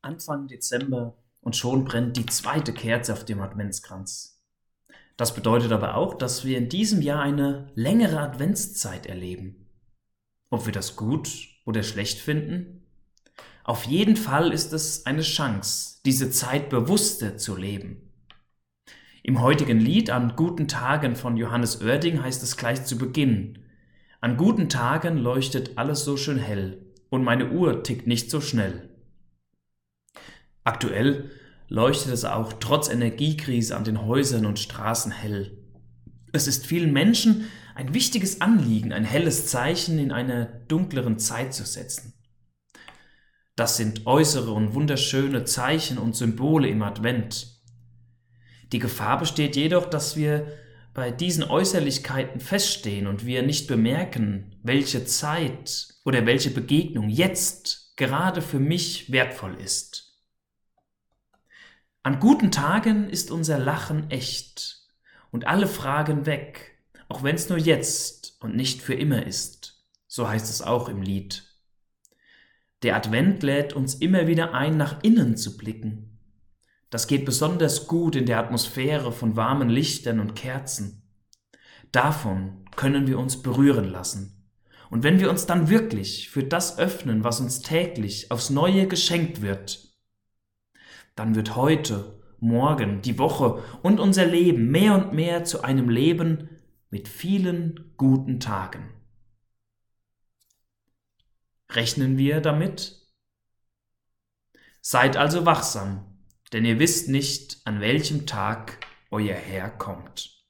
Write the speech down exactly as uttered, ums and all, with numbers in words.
Anfang Dezember und schon brennt die zweite Kerze auf dem Adventskranz. Das bedeutet aber auch, dass wir in diesem Jahr eine längere Adventszeit erleben. Ob wir das gut oder schlecht finden? Auf jeden Fall ist es eine Chance, diese Zeit bewusster zu leben. Im heutigen Lied An guten Tagen von Johannes Oerding heißt es gleich zu Beginn: An guten Tagen leuchtet alles so schön hell und meine Uhr tickt nicht so schnell. Aktuell leuchtet es auch trotz Energiekrise an den Häusern und Straßen hell. Es ist vielen Menschen ein wichtiges Anliegen, ein helles Zeichen in einer dunkleren Zeit zu setzen. Das sind äußere und wunderschöne Zeichen und Symbole im Advent. Die Gefahr besteht jedoch, dass wir bei diesen Äußerlichkeiten feststehen und wir nicht bemerken, welche Zeit oder welche Begegnung jetzt gerade für mich wertvoll ist. An guten Tagen ist unser Lachen echt und alle Fragen weg, auch wenn es nur jetzt und nicht für immer ist. So heißt es auch im Lied. Der Advent lädt uns immer wieder ein, nach innen zu blicken. Das geht besonders gut in der Atmosphäre von warmen Lichtern und Kerzen. Davon können wir uns berühren lassen. Und wenn wir uns dann wirklich für das öffnen, was uns täglich aufs Neue geschenkt wird, dann wird heute, morgen, die Woche und unser Leben mehr und mehr zu einem Leben mit vielen guten Tagen. Rechnen wir damit? Seid also wachsam, denn ihr wisst nicht, an welchem Tag euer Herr kommt.